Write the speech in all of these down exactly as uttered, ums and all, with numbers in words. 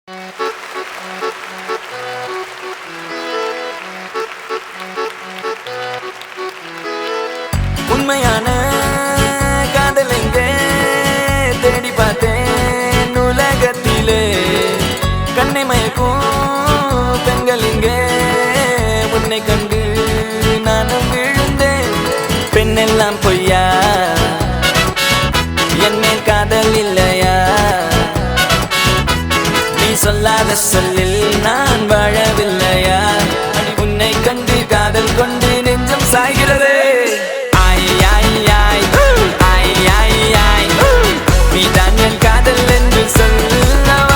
உண்மையான காதல் எங்கே தேடி பார்த்தேன் உலகத்திலே கண்ணை மயக்கும் பெண்கள் இங்கே உன்னை கண்டு நானும் விழுந்தேன். பெண்ணெல்லாம் பொய்யா, என் மேல் காதல் இல்லையா? நீ சொல்லாத சொல்லில் நான் வாழவில்லையா? உன்னை கண்டு காதல் கொண்டு நெஞ்சம் சாய்கிறது. நீதான் என் காதல் என்று சொல்லவா?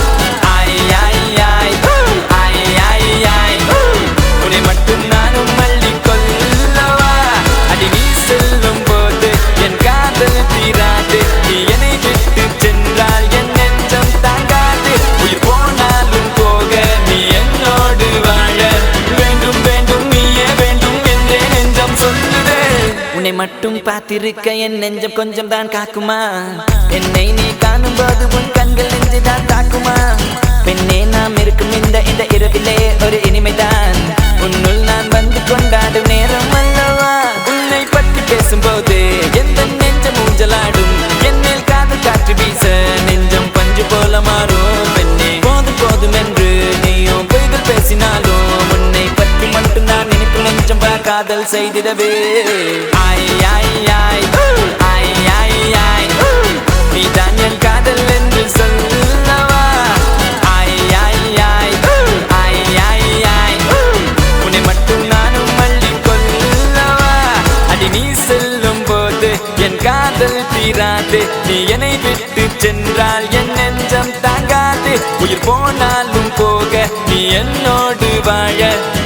உன்னை மட்டும் நானும் மல்லிக் கொள்ளவா? அடி நீ செல்லும் போது என் காதல் தீராது. நீ என்னை விட்டு சென்றால் என் நெஞ்சம் தாங்காது. உயிர் போனாலும் போக நீ என்னோடு வாழ வேண்டும் வேண்டும் நீயே வேண்டும் என்றே நெஞ்சம் சொல்லுதே. உன்னை மட்டும் பார்த்திருக்க என் நெஞ்சம் கொஞ்சம் தான் காக்குமா? என்னை நீ காணும் போது உன் கண்கள் நெஞ்சுதான் தாக்குமா? பெண்ணே நாம் இருக்கும் இந்த இந்த இரவிலே ஒரு இனிமைதான் உன்னுள் நான் வந்து கொண்டாடும் நேரம் அல்லவா? உன்னை பற்றி பேசும்போது எந்த நெஞ்சம் ஊஞ்சலாடும். என்னில் காதல் காற்று வீச நெஞ்சம் பஞ்சு போல மாறும். பெண்ணே போதும் போதும் என்று நீயும் பொய்கள் பேசினாலும் உன்னை பற்றி மட்டும் நான் நினைக்கும் நெஞ்சம் காதல் செய்திடவே. ஆய் ஆய் ஆய் ஆய் ஆய் ஆய் நீதான் என் காதல் என்று சொல்லவா? ஆய் ஆய் ஆய் ஆய் ஆய் ஆய் உன்னை மட்டும் நானும் மல்லிக் கொள்ளவா? அடி நீ செல்லும் போது என் காதல் தீராது. நீ என்னை விட்டு சென்றால் என் நெஞ்சம் தாங்காது. உயிர் போனாலும் போக நீ என்னோடு வாழ.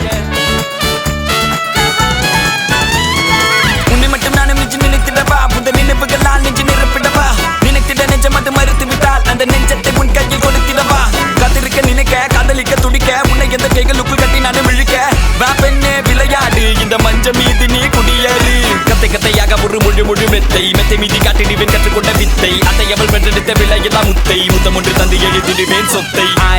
உன்னை மட்டும் நானும் நெஞ்சு நினைத்திடவா? புத நினைவுகளால் நெஞ்சு நிரப்பிடவா? நினைத்திட நெஞ்சம் அது மறுத்து விட்டால் அந்த நெஞ்சத்தை உன் கையில் கொடுத்திடவா? காத்திருக்க நினைக்க காதலிக்க துடிக்க உன்னை எந்த கைகளுக்குள் கட்டி நானும் இழுக்க. வா பெண்ணே விளையாடு இந்த மஞ்சள் மீது நீ குடியேறு. கத்தை கத்தையாக ஒரு மொழி மொழி மெத்தை மெத்தை மீதி காட்டிடுவேன் கற்றுக்கொண்ட வித்தை. அதை அவள் பெற்றெடுத்த விலையெல்லாம் முத்தை முத்தம் ஒன்று தந்து எழுதிடுவேன் சொத்தை.